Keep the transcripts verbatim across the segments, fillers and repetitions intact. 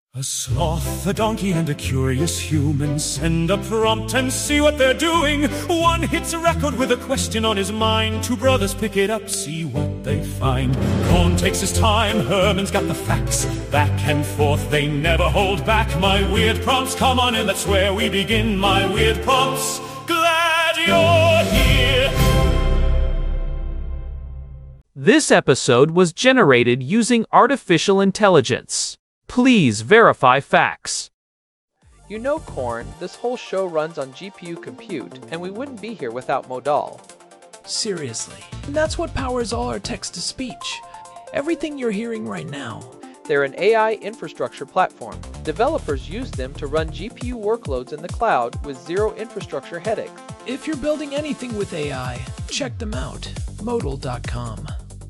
A sloth, a donkey, and a curious human send a prompt and see what they're doing. One hits a record with a question on his mind. Two brothers pick it up, see what they find. Cohn takes his time, Herman's got the facts. Back and forth, they never hold back. My weird prompts, come on in, that's where we begin. My weird prompts, glad you're here. This episode was generated using artificial intelligence. Please verify facts. You know, Corn, this whole show runs on G P U compute, and we wouldn't be here without Modal. Seriously. And that's what powers all our text-to-speech. Everything you're hearing right now. They're an A I infrastructure platform. Developers use them to run G P U workloads in the cloud with zero infrastructure headache. If you're building anything with A I, check them out. Modal dot com.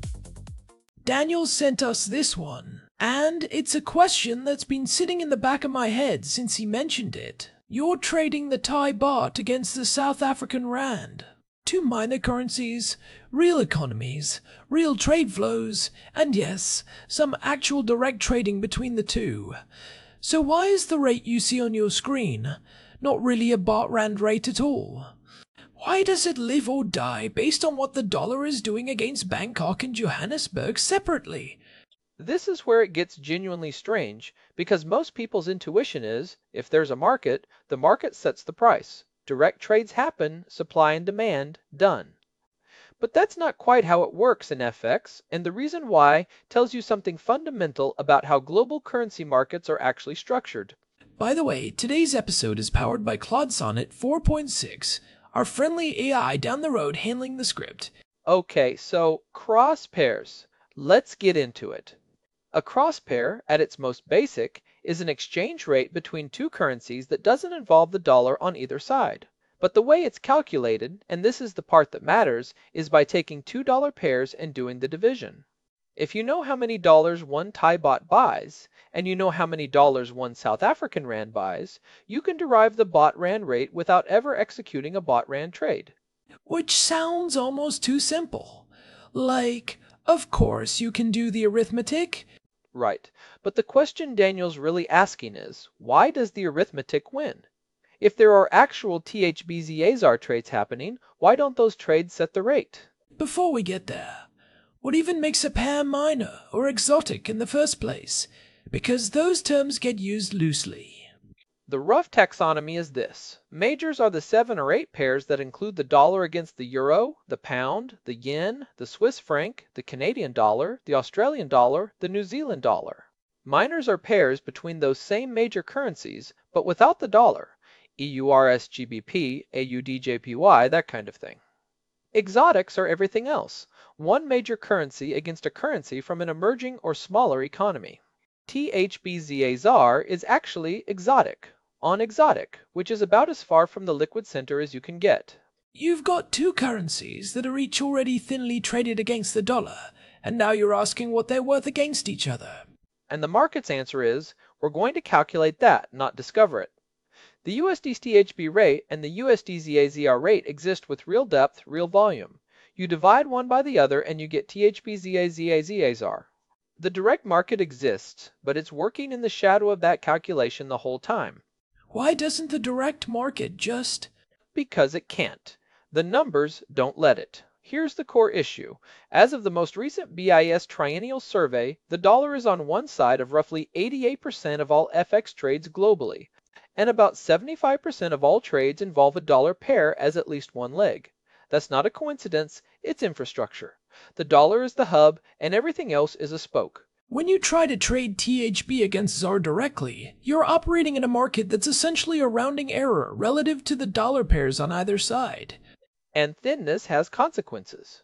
Daniel sent us this one. And it's a question that's been sitting in the back of my head since he mentioned it. You're trading the Thai baht against the South African rand. Two minor currencies, real economies, real trade flows, and yes, some actual direct trading between the two. So why is the rate you see on your screen not really a baht rand rate at all? Why does it live or die based on what the dollar is doing against Bangkok and Johannesburg separately? This is where it gets genuinely strange, because most people's intuition is, if there's a market, the market sets the price. Direct trades happen, supply and demand, done. But that's not quite how it works in F X, and the reason why tells you something fundamental about how global currency markets are actually structured. By the way, today's episode is powered by Claude Sonnet four point six, our friendly A I down the road handling the script. Okay, so cross pairs. Let's get into it. A cross pair, at its most basic, is an exchange rate between two currencies that doesn't involve the dollar on either side. But the way it's calculated, and this is the part that matters, is by taking two dollar pairs and doing the division. If you know how many dollars one Thai baht buys, and you know how many dollars one South African rand buys, you can derive the baht rand rate without ever executing a baht rand trade. Which sounds almost too simple. Like, of course you can do the arithmetic. Right, but the question Daniel's really asking is, why does the arithmetic win? If there are actual T H B Z A Z R trades happening, why don't those trades set the rate? Before we get there, what even makes a pair minor or exotic in the first place? Because those terms get used loosely. The rough taxonomy is this. Majors are the seven or eight pairs that include the dollar against the euro, the pound, the yen, the Swiss franc, the Canadian dollar, the Australian dollar, the New Zealand dollar. Minors are pairs between those same major currencies, but without the dollar. E U R S G B P, A U D J P Y, that kind of thing. Exotics are everything else. One major currency against a currency from an emerging or smaller economy. T H B Z A Z R is actually exotic. On exotic, which is about as far from the liquid center as you can get. You've got two currencies that are each already thinly traded against the dollar, and now you're asking what they're worth against each other. And the market's answer is, we're going to calculate that, not discover it. The U S D T H B rate and the U S D Z A Z R rate exist with real depth, real volume. You divide one by the other and you get T H B Z A Z A Z A Z R. The direct market exists, but it's working in the shadow of that calculation the whole time. Why doesn't the direct market just... Because it can't. The numbers don't let it. Here's the core issue. As of the most recent B I S triennial survey, the dollar is on one side of roughly eighty-eight percent of all F X trades globally, and about seventy-five percent of all trades involve a dollar pair as at least one leg. That's not a coincidence, it's infrastructure. The dollar is the hub, and everything else is a spoke. When you try to trade T H B against Z A R directly, you're operating in a market that's essentially a rounding error relative to the dollar pairs on either side. And thinness has consequences.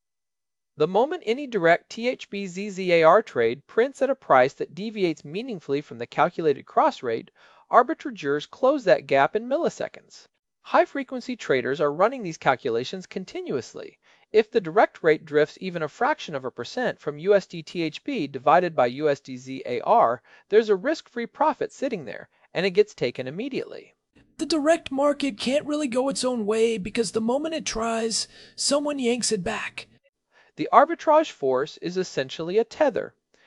The moment any direct T H B Z Z A R trade prints at a price that deviates meaningfully from the calculated cross rate, arbitrageurs close that gap in milliseconds. High-frequency traders are running these calculations continuously. If the direct rate drifts even a fraction of a percent from U S D T H B divided by U S D Z A R, there's a risk-free profit sitting there, and it gets taken immediately. The direct market can't really go its own way because the moment it tries, someone yanks it back. The arbitrage force is essentially a tether.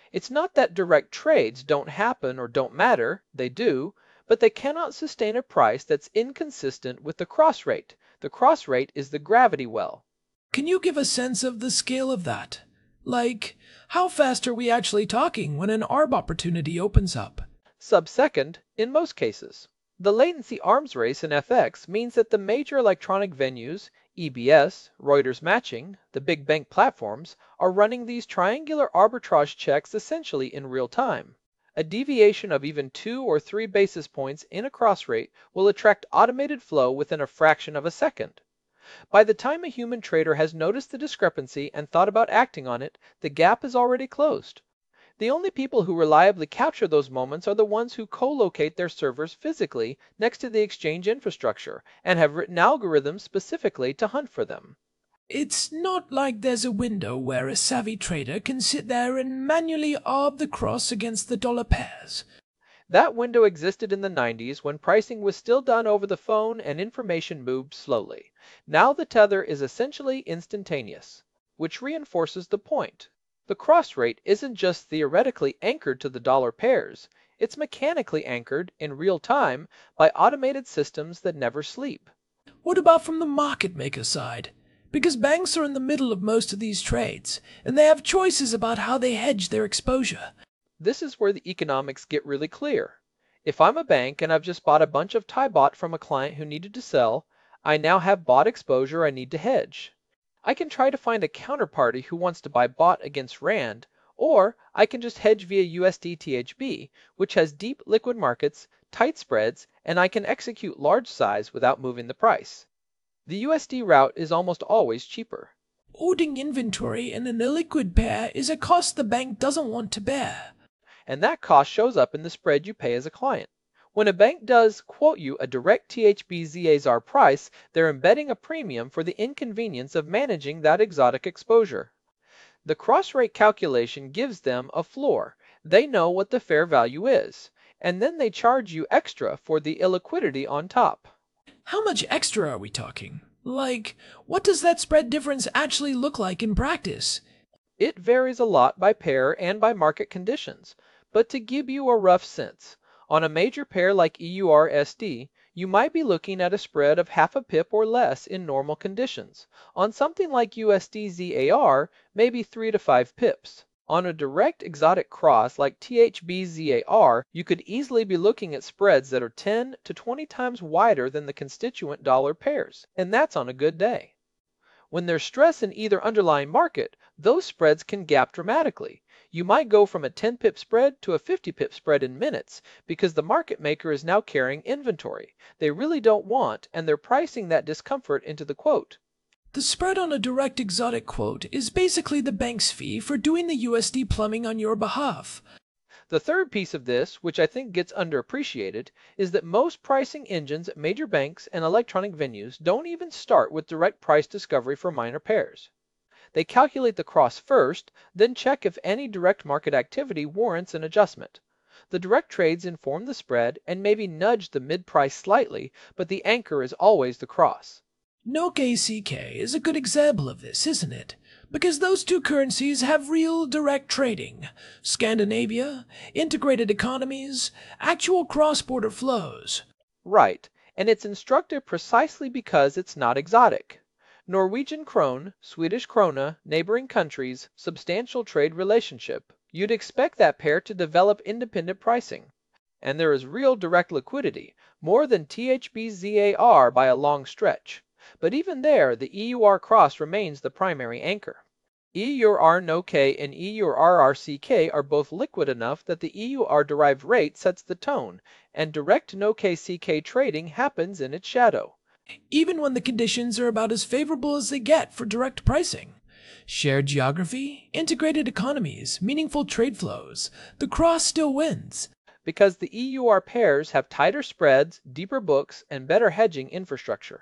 It's not that direct trades don't happen or don't matter, they do, but they cannot sustain a price that's inconsistent with the cross rate. The cross rate is the gravity well. Can you give a sense of the scale of that? Like, how fast are we actually talking when an arb opportunity opens up? Sub-second in most cases. The latency arms race in F X means that the major electronic venues, E B S, Reuters Matching, the big bank platforms, are running these triangular arbitrage checks essentially in real time. A deviation of even two or three basis points in a cross rate will attract automated flow within a fraction of a second. By the time a human trader has noticed the discrepancy and thought about acting on it, the gap is already closed. The only people who reliably capture those moments are the ones who co-locate their servers physically next to the exchange infrastructure and have written algorithms specifically to hunt for them. It's not like there's a window where a savvy trader can sit there and manually arb the cross against the dollar pairs. That window existed in the nineties when pricing was still done over the phone and information moved slowly. Now the tether is essentially instantaneous, which reinforces the point. The cross rate isn't just theoretically anchored to the dollar pairs, it's mechanically anchored in real time by automated systems that never sleep. What about from the market maker side? Because banks are in the middle of most of these trades, and they have choices about how they hedge their exposure. This is where the economics get really clear. If I'm a bank and I've just bought a bunch of T I bot from a client who needed to sell, I now have bot exposure I need to hedge. I can try to find a counterparty who wants to buy bot against Rand, or I can just hedge via U S D T H B, which has deep liquid markets, tight spreads, and I can execute large size without moving the price. The U S D route is almost always cheaper. Holding inventory in an illiquid pair is a cost the bank doesn't want to bear. And that cost shows up in the spread you pay as a client. When a bank does quote you a direct T H B Z A Z R price, they're embedding a premium for the inconvenience of managing that exotic exposure. The cross rate calculation gives them a floor. They know what the fair value is, and then they charge you extra for the illiquidity on top. How much extra are we talking? Like, what does that spread difference actually look like in practice? It varies a lot by pair and by market conditions, but to give you a rough sense, on a major pair like E U R S D, you might be looking at a spread of half a pip or less in normal conditions. On something like U S D Z A R, maybe three to five pips. On a direct exotic cross like T H B Z A R, you could easily be looking at spreads that are ten to twenty times wider than the constituent dollar pairs, and that's on a good day. When there's stress in either underlying market, those spreads can gap dramatically. You might go from a ten pip spread to a fifty pip spread in minutes because the market maker is now carrying inventory they really don't want, and they're pricing that discomfort into the quote. The spread on a direct exotic quote is basically the bank's fee for doing the U S D plumbing on your behalf. The third piece of this, which I think gets underappreciated, is that most pricing engines at major banks and electronic venues don't even start with direct price discovery for minor pairs. They calculate the cross first, then check if any direct market activity warrants an adjustment. The direct trades inform the spread and maybe nudge the mid-price slightly, but the anchor is always the cross. Noke C K is a good example of this, isn't it? Because those two currencies have real direct trading. Scandinavia, integrated economies, actual cross-border flows. Right, and it's instructive precisely because it's not exotic. Norwegian krone, Swedish krona, neighboring countries, substantial trade relationship. You'd expect that pair to develop independent pricing. And there is real direct liquidity, more than T H B Z A R by a long stretch. But even there, the E U R cross remains the primary anchor. E U R N O K and E U R R C K are both liquid enough that the E U R derived rate sets the tone, and direct N O K C K trading happens in its shadow. Even when the conditions are about as favorable as they get for direct pricing. Shared geography, integrated economies, meaningful trade flows, the cross still wins. Because the E U R pairs have tighter spreads, deeper books, and better hedging infrastructure.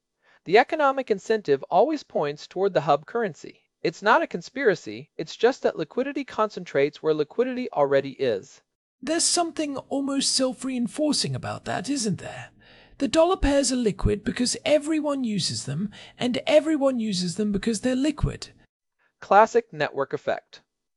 The economic incentive always points toward the hub currency. It's not a conspiracy, it's just that liquidity concentrates where liquidity already is. There's something almost self-reinforcing about that, isn't there? The dollar pairs are liquid because everyone uses them, and everyone uses them because they're liquid. Classic network effect.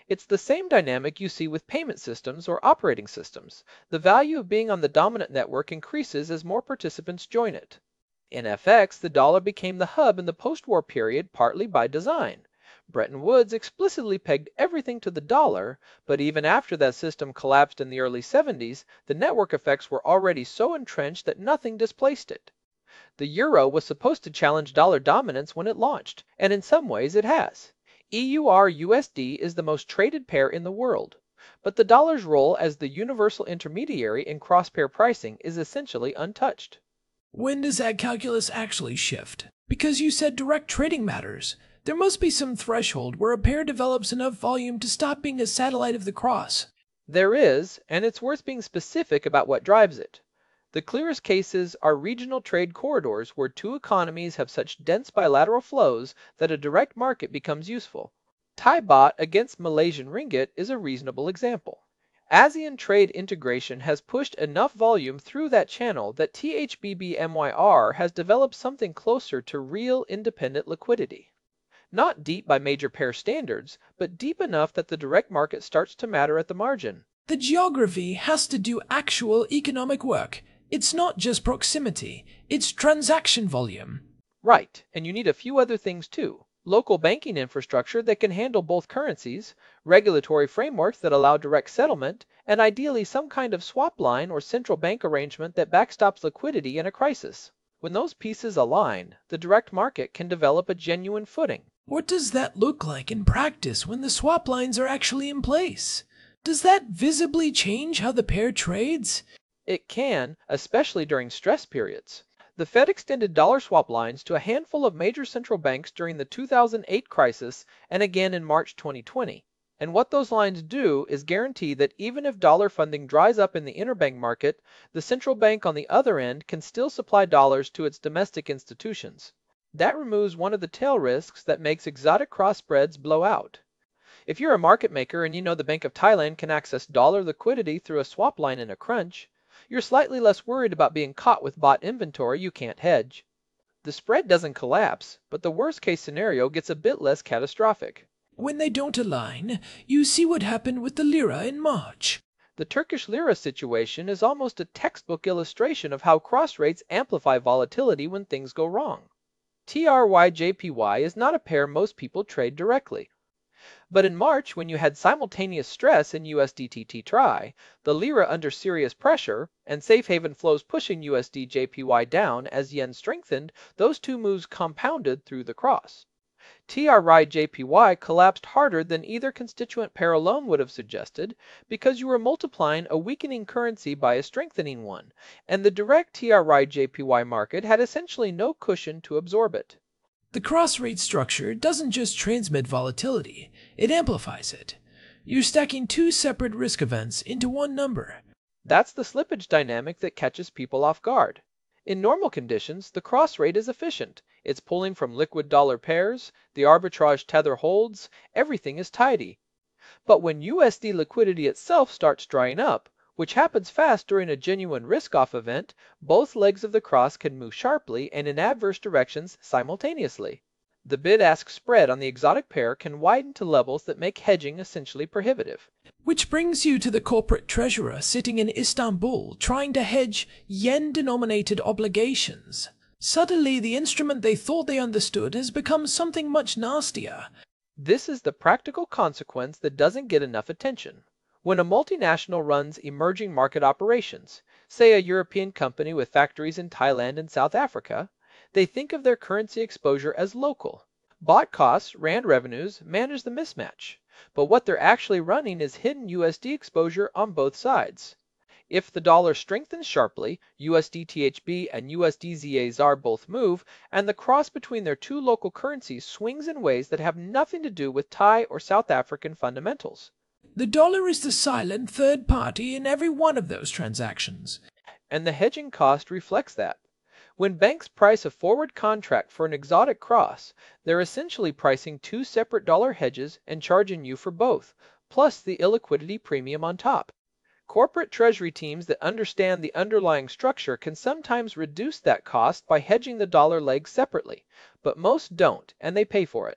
It's the same dynamic you see with payment systems or operating systems. The value of being on the dominant network increases as more participants join it. In F X, the dollar became the hub in the post-war period partly by design. Bretton Woods explicitly pegged everything to the dollar, but even after that system collapsed in the early seventies, the network effects were already so entrenched that nothing displaced it. The euro was supposed to challenge dollar dominance when it launched, and in some ways it has. E U R U S D is the most traded pair in the world, but the dollar's role as the universal intermediary in cross-pair pricing is essentially untouched. When does that calculus actually shift? Because you said direct trading matters. There must be some threshold where a pair develops enough volume to stop being a satellite of the cross. There is, and it's worth being specific about what drives it. The clearest cases are regional trade corridors where two economies have such dense bilateral flows that a direct market becomes useful. Thai baht against Malaysian ringgit is a reasonable example. ASEAN trade integration has pushed enough volume through that channel that T H B B M Y R has developed something closer to real independent liquidity. Not deep by major pair standards, but deep enough that the direct market starts to matter at the margin. The geography has to do actual economic work. It's not just proximity, it's transaction volume. Right, and you need a few other things too. Local banking infrastructure that can handle both currencies, regulatory frameworks that allow direct settlement, and ideally some kind of swap line or central bank arrangement that backstops liquidity in a crisis. When those pieces align, the direct market can develop a genuine footing. What does that look like in practice when the swap lines are actually in place? Does that visibly change how the pair trades? It can, especially during stress periods. The Fed extended dollar swap lines to a handful of major central banks during the two thousand eight crisis and again in March twenty twenty. And what those lines do is guarantee that even if dollar funding dries up in the interbank market, the central bank on the other end can still supply dollars to its domestic institutions. That removes one of the tail risks that makes exotic cross spreads blow out. If you're a market maker and you know the Bank of Thailand can access dollar liquidity through a swap line in a crunch, you're slightly less worried about being caught with bought inventory you can't hedge. The spread doesn't collapse, but the worst case scenario gets a bit less catastrophic. When they don't align, you see what happened with the lira in March. The Turkish lira situation is almost a textbook illustration of how cross rates amplify volatility when things go wrong. T R Y J P Y is not a pair most people trade directly. But in March, when you had simultaneous stress in U S D T T T R I, the lira under serious pressure, and safe haven flows pushing U S D J P Y down as yen strengthened, those two moves compounded through the cross. T R Y J P Y collapsed harder than either constituent pair alone would have suggested because you were multiplying a weakening currency by a strengthening one, and the direct T R Y J P Y market had essentially no cushion to absorb it. The cross-rate structure doesn't just transmit volatility, it amplifies it. You're stacking two separate risk events into one number. That's the slippage dynamic that catches people off guard. In normal conditions, the cross rate is efficient. It's pulling from liquid dollar pairs, the arbitrage tether holds, everything is tidy. But when U S D liquidity itself starts drying up, which happens fast during a genuine risk-off event, both legs of the cross can move sharply and in adverse directions simultaneously. The bid-ask spread on the exotic pair can widen to levels that make hedging essentially prohibitive. Which brings you to the corporate treasurer sitting in Istanbul trying to hedge yen-denominated obligations. Suddenly, the instrument they thought they understood has become something much nastier. This is the practical consequence that doesn't get enough attention. When a multinational runs emerging market operations, say a European company with factories in Thailand and South Africa, they think of their currency exposure as local. Bought costs, rand revenues, manage the mismatch. But what they're actually running is hidden U S D exposure on both sides. If the dollar strengthens sharply, U S D T H B and U S D Z A Z A R both move, and the cross between their two local currencies swings in ways that have nothing to do with Thai or South African fundamentals. The dollar is the silent third party in every one of those transactions. And the hedging cost reflects that. When banks price a forward contract for an exotic cross, they're essentially pricing two separate dollar hedges and charging you for both, plus the illiquidity premium on top. Corporate treasury teams that understand the underlying structure can sometimes reduce that cost by hedging the dollar leg separately, but most don't, and they pay for it.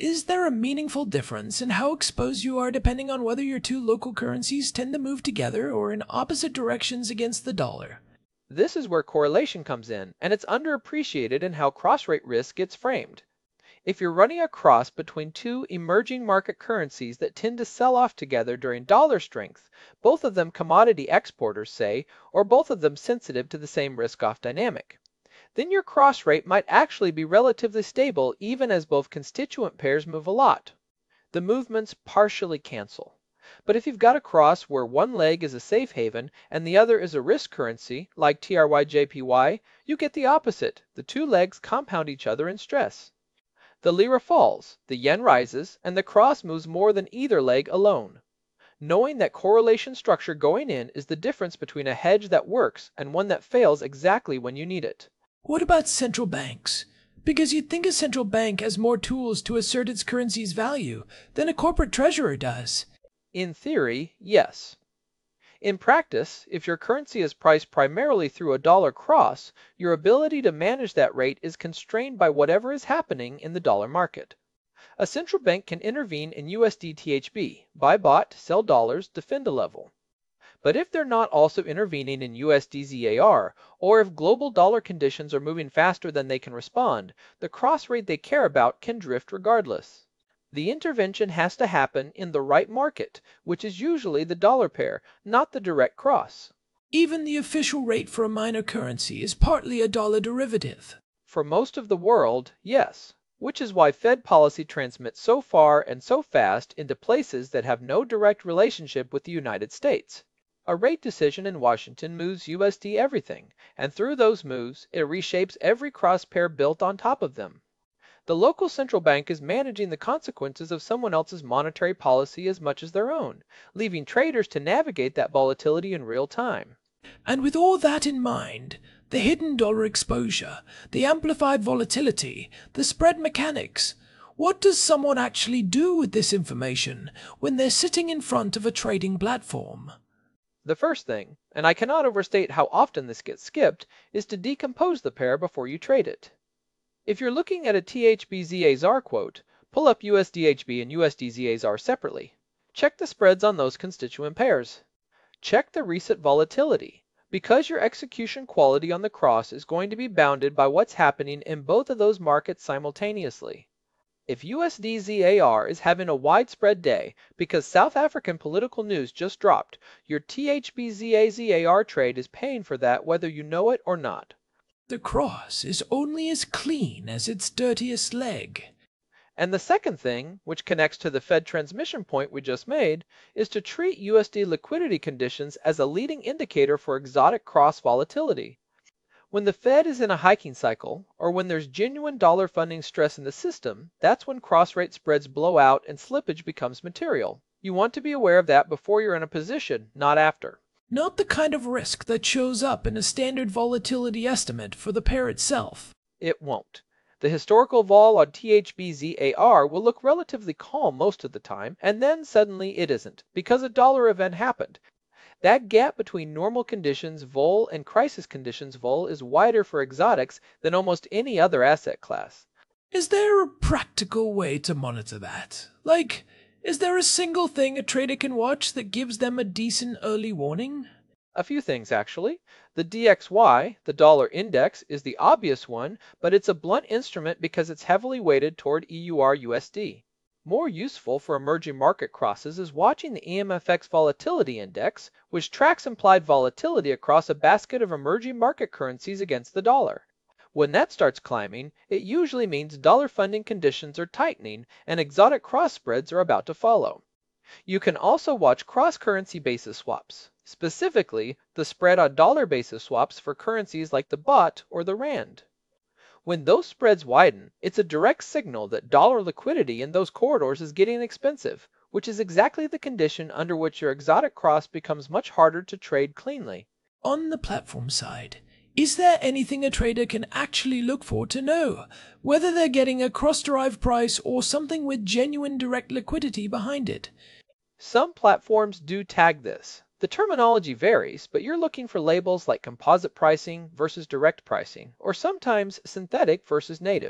Is there a meaningful difference in how exposed you are depending on whether your two local currencies tend to move together or in opposite directions against the dollar? This is where correlation comes in, and it's underappreciated in how cross-rate risk gets framed. If you're running a cross between two emerging market currencies that tend to sell off together during dollar strength, both of them commodity exporters, say, or both of them sensitive to the same risk-off dynamic, then your cross rate might actually be relatively stable even as both constituent pairs move a lot. The movements partially cancel. But if you've got a cross where one leg is a safe haven and the other is a risk currency, like T R Y J P Y, you get the opposite. The two legs compound each other in stress. The lira falls, the yen rises, and the cross moves more than either leg alone. Knowing that correlation structure going in is the difference between a hedge that works and one that fails exactly when you need it. What about central banks? Because you'd think a central bank has more tools to assert its currency's value than a corporate treasurer does. In theory, yes. In practice, if your currency is priced primarily through a dollar cross, your ability to manage that rate is constrained by whatever is happening in the dollar market. A central bank can intervene in U S D T H B, buy bought, sell dollars, defend a level. But if they're not also intervening in U S D Z A R, or if global dollar conditions are moving faster than they can respond, the cross rate they care about can drift regardless. The intervention has to happen in the right market, which is usually the dollar pair, not the direct cross. Even the official rate for a minor currency is partly a dollar derivative. For most of the world, yes, which is why Fed policy transmits so far and so fast into places that have no direct relationship with the United States. A rate decision in Washington moves U S D everything, and through those moves, it reshapes every cross pair built on top of them. The local central bank is managing the consequences of someone else's monetary policy as much as their own, leaving traders to navigate that volatility in real time. And with all that in mind, the hidden dollar exposure, the amplified volatility, the spread mechanics, what does someone actually do with this information when they're sitting in front of a trading platform? The first thing, and I cannot overstate how often this gets skipped, is to decompose the pair before you trade it. If you're looking at a T H B Z A Z A R quote, pull up U S D H B and U S D Z A Z A R separately. Check the spreads on those constituent pairs. Check the recent volatility, because your execution quality on the cross is going to be bounded by what's happening in both of those markets simultaneously. If U S D Z A R is having a widespread day because South African political news just dropped, your T H B Z A Z A R trade is paying for that whether you know it or not. The cross is only as clean as its dirtiest leg. And the second thing, which connects to the Fed transmission point we just made, is to treat U S D liquidity conditions as a leading indicator for exotic cross volatility. When the Fed is in a hiking cycle, or when there's genuine dollar funding stress in the system, that's when cross-rate spreads blow out and slippage becomes material. You want to be aware of that before you're in a position, not after. Not the kind of risk that shows up in a standard volatility estimate for the pair itself. It won't. The historical vol on T H B Z A R will look relatively calm most of the time, and then suddenly it isn't, because a dollar event happened. That gap between normal conditions vol and crisis conditions vol is wider for exotics than almost any other asset class. Is there a practical way to monitor that? Like, is there a single thing a trader can watch that gives them a decent early warning? A few things, actually. The D X Y, the dollar index, is the obvious one, but it's a blunt instrument because it's heavily weighted toward E U R U S D. More useful for emerging market crosses is watching the E M F X Volatility Index, which tracks implied volatility across a basket of emerging market currencies against the dollar. When that starts climbing, it usually means dollar funding conditions are tightening and exotic cross spreads are about to follow. You can also watch cross-currency basis swaps, specifically the spread on dollar basis swaps for currencies like the baht or the rand. When those spreads widen, it's a direct signal that dollar liquidity in those corridors is getting expensive, which is exactly the condition under which your exotic cross becomes much harder to trade cleanly. On the platform side, is there anything a trader can actually look for to know whether they're getting a cross-derived price or something with genuine direct liquidity behind it? Some platforms do tag this. The terminology varies, but you're looking for labels like composite pricing versus direct pricing, or sometimes synthetic versus native.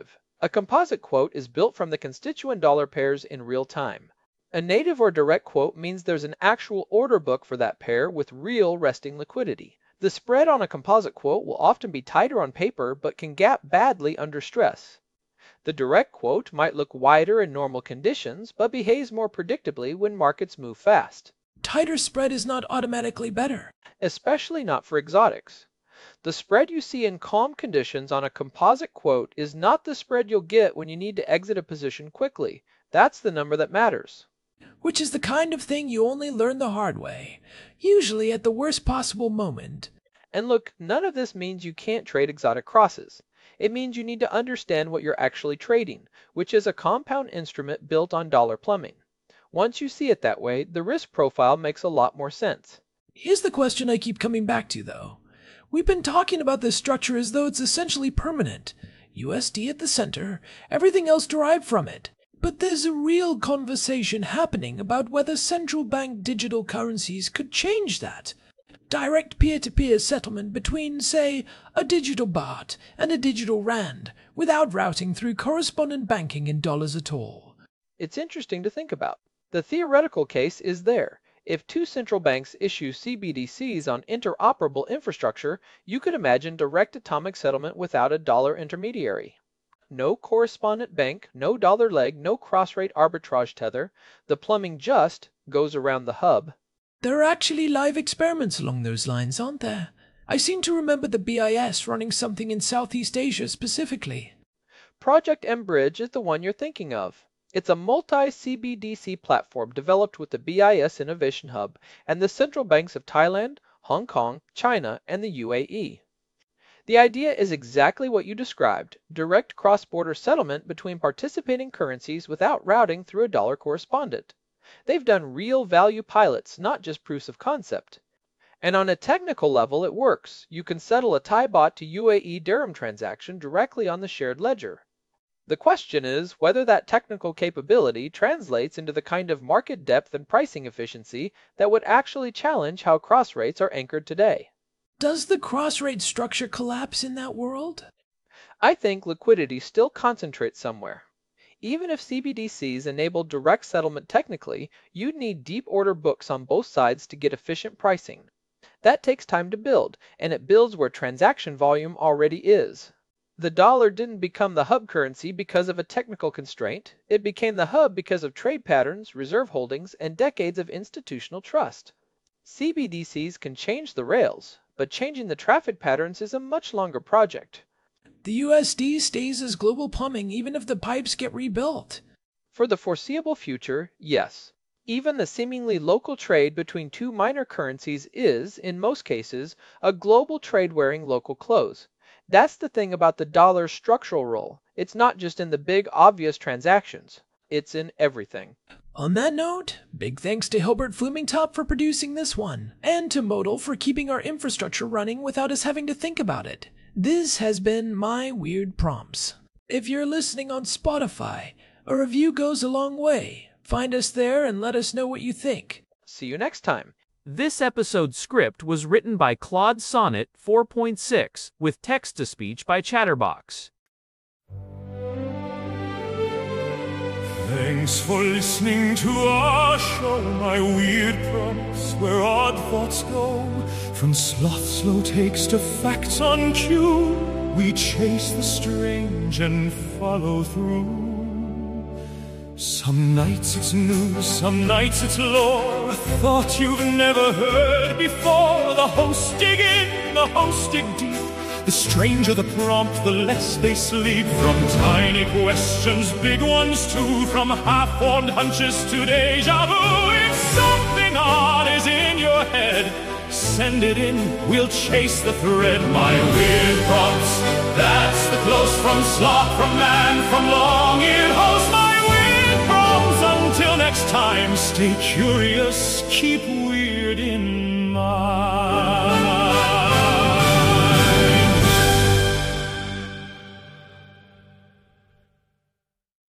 A composite quote is built from the constituent dollar pairs in real time. A native or direct quote means there's an actual order book for that pair with real resting liquidity. The spread on a composite quote will often be tighter on paper but can gap badly under stress. The direct quote might look wider in normal conditions but behaves more predictably when markets move fast. Tighter spread is not automatically better. Especially not for exotics. The spread you see in calm conditions on a composite quote is not the spread you'll get when you need to exit a position quickly. That's the number that matters. Which is the kind of thing you only learn the hard way, usually at the worst possible moment. And look, none of this means you can't trade exotic crosses. It means you need to understand what you're actually trading, which is a compound instrument built on dollar plumbing. Once you see it that way, the risk profile makes a lot more sense. Here's the question I keep coming back to, though. We've been talking about this structure as though it's essentially permanent. U S D at the center, everything else derived from it. But there's a real conversation happening about whether central bank digital currencies could change that. Direct peer-to-peer settlement between, say, a digital baht and a digital rand, without routing through correspondent banking in dollars at all. It's interesting to think about. The theoretical case is there. If two central banks issue C B D Cs on interoperable infrastructure, you could imagine direct atomic settlement without a dollar intermediary. No correspondent bank, no dollar leg, no cross-rate arbitrage tether. The plumbing just goes around the hub. There are actually live experiments along those lines, aren't there? I seem to remember the B I S running something in Southeast Asia specifically. Project M-Bridge is the one you're thinking of. It's a multi-C B D C platform developed with the B I S Innovation Hub and the central banks of Thailand, Hong Kong, China, and the U A E. The idea is exactly what you described, direct cross-border settlement between participating currencies without routing through a dollar correspondent. They've done real value pilots, not just proofs of concept. And on a technical level, it works. You can settle a Thai baht to U A E dirham transaction directly on the shared ledger. The question is whether that technical capability translates into the kind of market depth and pricing efficiency that would actually challenge how cross rates are anchored today. Does the cross-rate structure collapse in that world? I think liquidity still concentrates somewhere. Even if C B D Cs enabled direct settlement technically, you'd need deep order books on both sides to get efficient pricing. That takes time to build, and it builds where transaction volume already is. The dollar didn't become the hub currency because of a technical constraint. It became the hub because of trade patterns, reserve holdings, and decades of institutional trust. C B D Cs can change the rails, but changing the traffic patterns is a much longer project. The U S D stays as global plumbing even if the pipes get rebuilt. For the foreseeable future, yes. Even the seemingly local trade between two minor currencies is, in most cases, a global trade wearing local clothes. That's the thing about the dollar's structural role. It's not just in the big, obvious transactions. It's in everything. On that note, big thanks to Hilbert Flumingtop for producing this one, and to Modal for keeping our infrastructure running without us having to think about it. This has been My Weird Prompts. If you're listening on Spotify, a review goes a long way. Find us there and let us know what you think. See you next time. This episode's script was written by Claude Sonnet four point six with text-to-speech by Chatterbox. Thanks for listening to our show, My Weird Prompts, where odd thoughts go. From sloth slow takes to facts on cue, we chase the strange and follow through. Some nights it's news, some nights it's lore, a thought you've never heard before. The hosts dig in, the hosts dig deep. The stranger the prompt, the less they sleep. From tiny questions, big ones too, from half-formed hunches to deja vu. If something odd is in your head, send it in, we'll chase the thread. My Weird Prompts, that's the close from sloth, from man, from long-eared host. My Weird Prompts, until next time, stay curious, keep weird in mind.